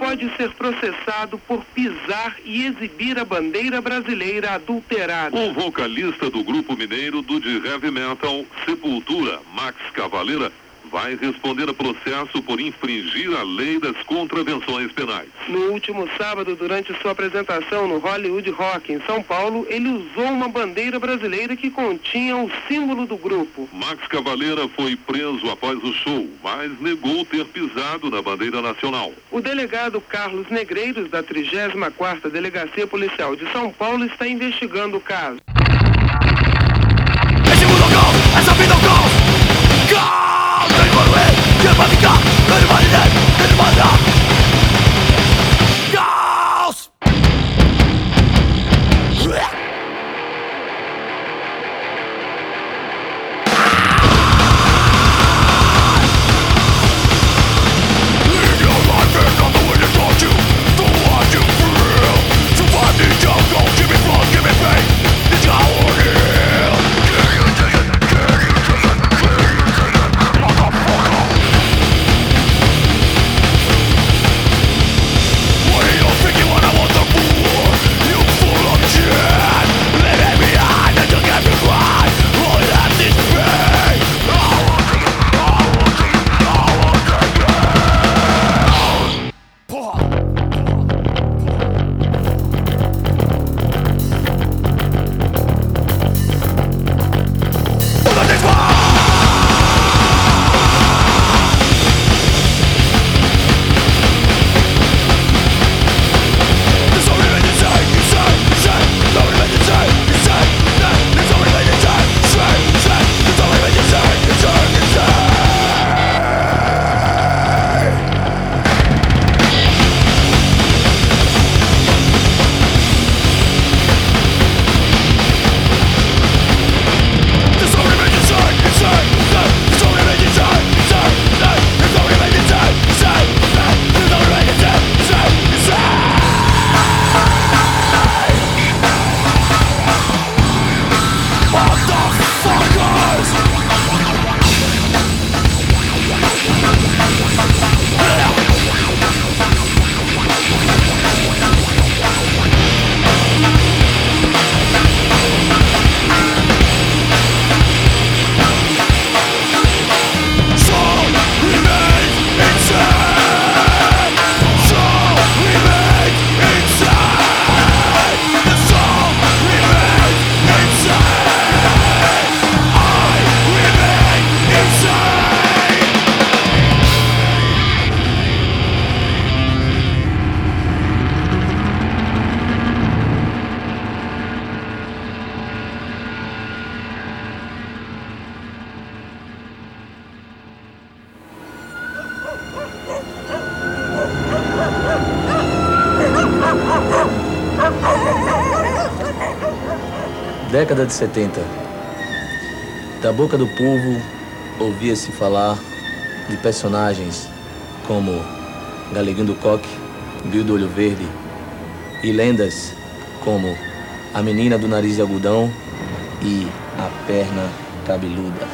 pode ser processado por pisar e exibir a bandeira brasileira adulterada. O vocalista do grupo mineiro do de heavy metal Sepultura, Max Cavaleira, vai responder a processo por infringir a lei das contravenções penais. No último sábado, durante sua apresentação no Hollywood Rock em São Paulo, ele usou uma bandeira brasileira que continha o símbolo do grupo. Max Cavaleira foi preso após o show, mas negou ter pisado na bandeira nacional. O delegado Carlos Negreiros, da 34ª Delegacia Policial de São Paulo, está investigando o caso. Esse mundo é um caos, essa vida é um caos! Caos! Década de 70. Da boca do povo ouvia-se falar de personagens como Galeguinho do Coque, Bill do Olho Verde e lendas como a Menina do Nariz de Algodão e a Perna Cabeluda.